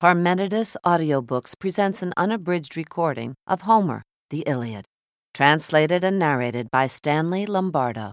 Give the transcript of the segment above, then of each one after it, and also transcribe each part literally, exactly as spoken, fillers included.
Parmenides Audiobooks presents an unabridged recording of Homer, the Iliad, translated and narrated by Stanley Lombardo.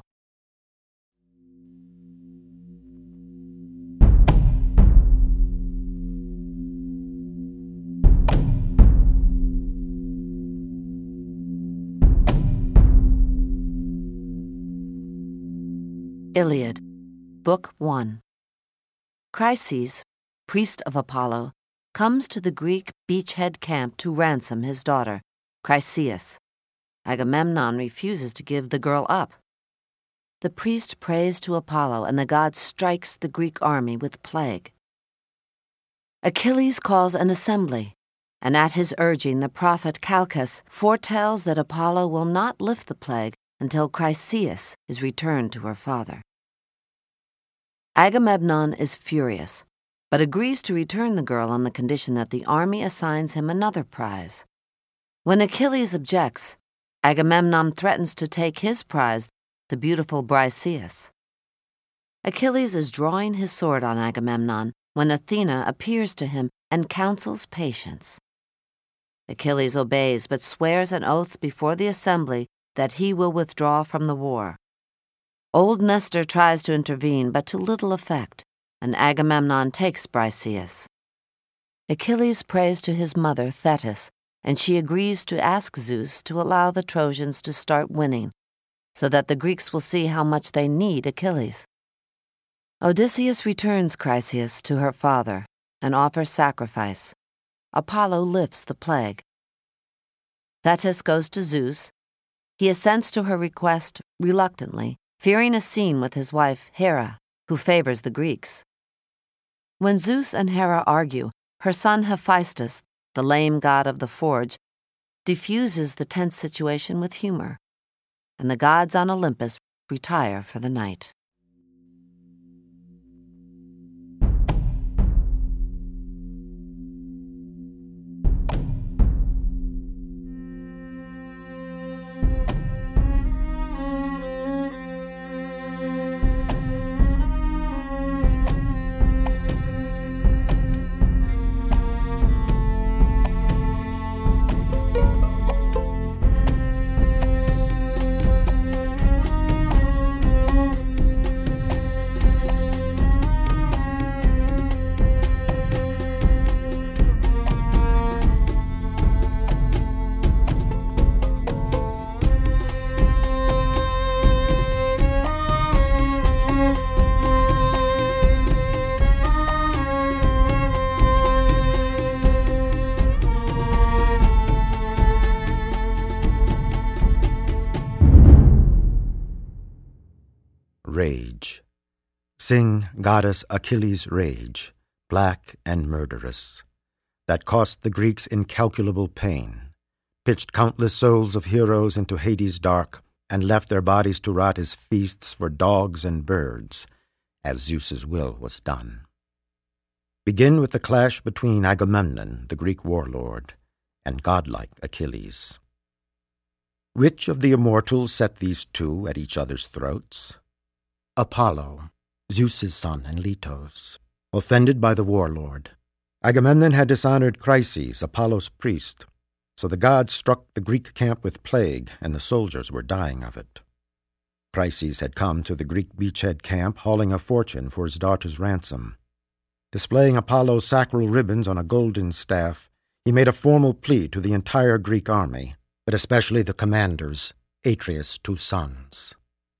Iliad, Book one. Chryses, priest of Apollo, comes to the Greek beachhead camp to ransom his daughter, Chryseis. Agamemnon refuses to give the girl up. The priest prays to Apollo, and the god strikes the Greek army with plague. Achilles calls an assembly, and at his urging the prophet Calchas foretells that Apollo will not lift the plague until Chryseis is returned to her father. Agamemnon is furious, but agrees to return the girl on the condition that the army assigns him another prize. When Achilles objects, Agamemnon threatens to take his prize, the beautiful Briseis. Achilles is drawing his sword on Agamemnon when Athena appears to him and counsels patience. Achilles obeys, but swears an oath before the assembly that he will withdraw from the war. Old Nestor tries to intervene, but to little effect, and Agamemnon takes Briseis. Achilles prays to his mother Thetis, and she agrees to ask Zeus to allow the Trojans to start winning, so that the Greeks will see how much they need Achilles. Odysseus returns Chryseis to her father and offers sacrifice. Apollo lifts the plague. Thetis goes to Zeus. He assents to her request reluctantly, fearing a scene with his wife Hera, who favors the Greeks. When Zeus and Hera argue, her son Hephaestus, the lame god of the forge, diffuses the tense situation with humor, and the gods on Olympus retire for the night. Rage. Sing goddess Achilles' rage, black and murderous, that cost the Greeks incalculable pain, pitched countless souls of heroes into Hades' dark, and left their bodies to rot as feasts for dogs and birds, as Zeus's will was done. Begin with the clash between Agamemnon, the Greek warlord, and godlike Achilles. Which of the immortals set these two at each other's throats? Apollo, Zeus's son and Letos, offended by the warlord. Agamemnon had dishonored Chryses, Apollo's priest, so the gods struck the Greek camp with plague, and the soldiers were dying of it. Chryses had come to the Greek beachhead camp, hauling a fortune for his daughter's ransom. Displaying Apollo's sacral ribbons on a golden staff, he made a formal plea to the entire Greek army, but especially the commanders, Atreus' two sons.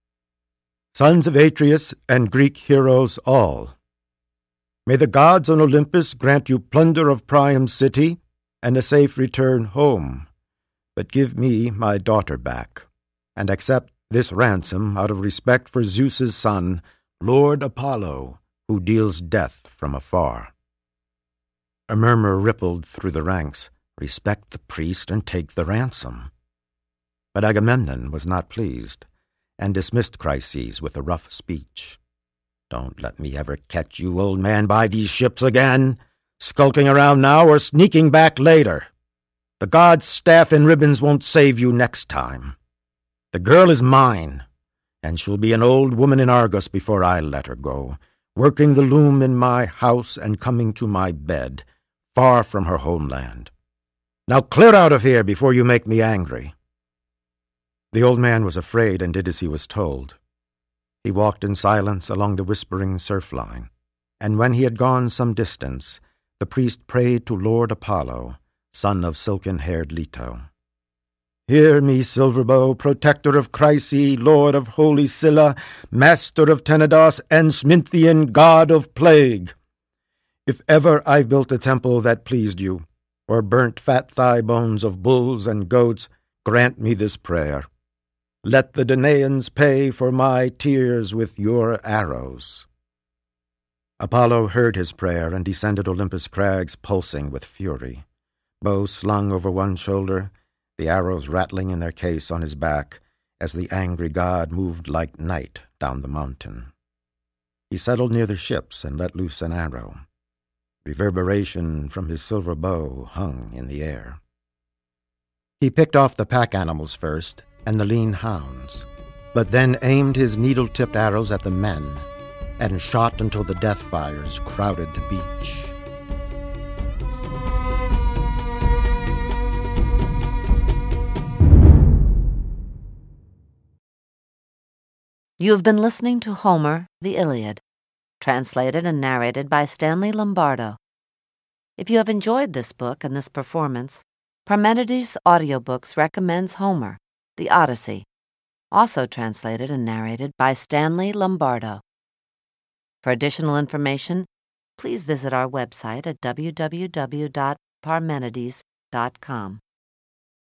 Sons of Atreus and Greek heroes all, may the gods on Olympus grant you plunder of Priam's city and a safe return home, but give me my daughter back, and accept this ransom out of respect for Zeus's son, Lord Apollo, who deals death from afar. A murmur rippled through the ranks, respect the priest and take the ransom. But Agamemnon was not pleased, and dismissed Chryses with a rough speech. Don't let me ever catch you, old man, by these ships again, skulking around now or sneaking back later. The god's staff and ribbons won't save you next time. The girl is mine, and she'll be an old woman in Argos before I let her go, working the loom in my house and coming to my bed, far from her homeland. Now clear out of here before you make me angry." The old man was afraid and did as he was told. He walked in silence along the whispering surf line, and when he had gone some distance, the priest prayed to Lord Apollo, son of silken-haired Leto. "Hear me, Silverbow, protector of Chryse, lord of holy Scylla, master of Tenedos, and Sminthean god of plague. If ever I built a temple that pleased you, or burnt fat thigh bones of bulls and goats, grant me this prayer. Let the Danaans pay for my tears with your arrows." Apollo heard his prayer and descended Olympus crags, pulsing with fury. Bow slung over one shoulder, the arrows rattling in their case on his back as the angry god moved like night down the mountain. He settled near the ships and let loose an arrow. Reverberation from his silver bow hung in the air. He picked off the pack animals first and the lean hounds, but then aimed his needle-tipped arrows at the men and shot until the death fires crowded the beach. You have been listening to Homer, the Iliad, translated and narrated by Stanley Lombardo. If you have enjoyed this book and this performance, Parmenides Audiobooks recommends Homer, the Odyssey, also translated and narrated by Stanley Lombardo. For additional information, please visit our website at w w w dot parmenides dot com.